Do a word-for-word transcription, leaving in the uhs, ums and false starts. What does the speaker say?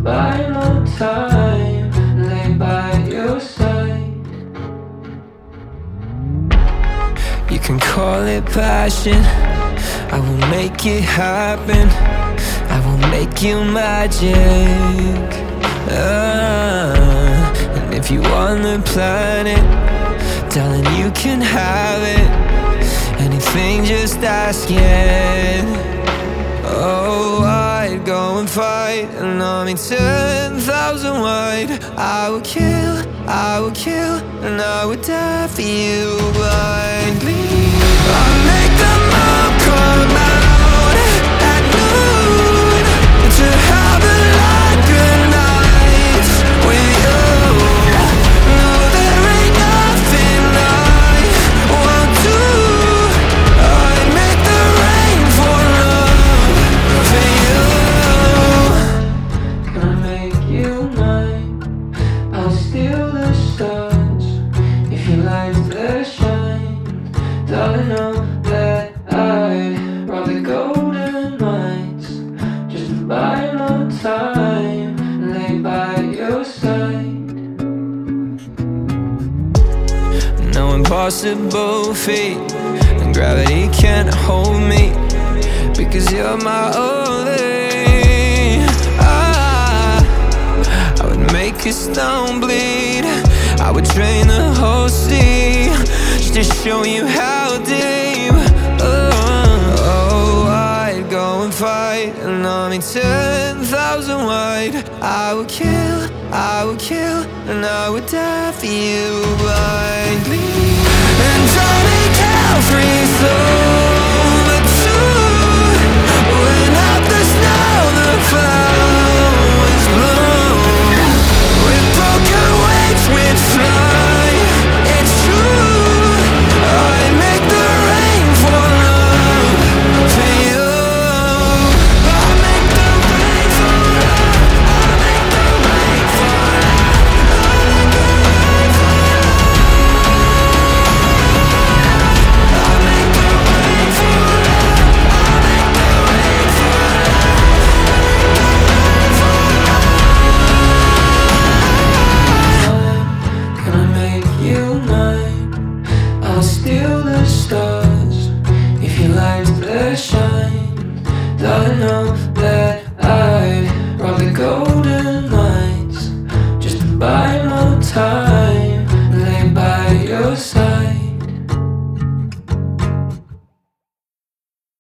buy no time, lay by your side. You can call it passion, I will make it happen. I will make you magic. ah, And if you want the planet, darling, you can have it. Anything, just ask it. Oh, I'd go and fight an army ten thousand wide. I would kill, I would kill, and I would die for you blindly. I'd make the moon come out at noon to have a like good night with you. No, there ain't nothing I won't do. I'd make the rain fall love for you. Gonna make you mine. I'll steal the stars if you like their shine. Darling, know that I'd rather golden mines just to buy no time, lay by your side. No impossible feat, and gravity can't hold me, because you're my only. ah, I would make a stone bleed, I would drain the whole sea just to show you how deep. Oh, oh, I'd go and fight an army ten thousand wide. I would kill, I would kill, and I would die for you blindly. And Johnny Calvary's over too. When out the snow, the clouds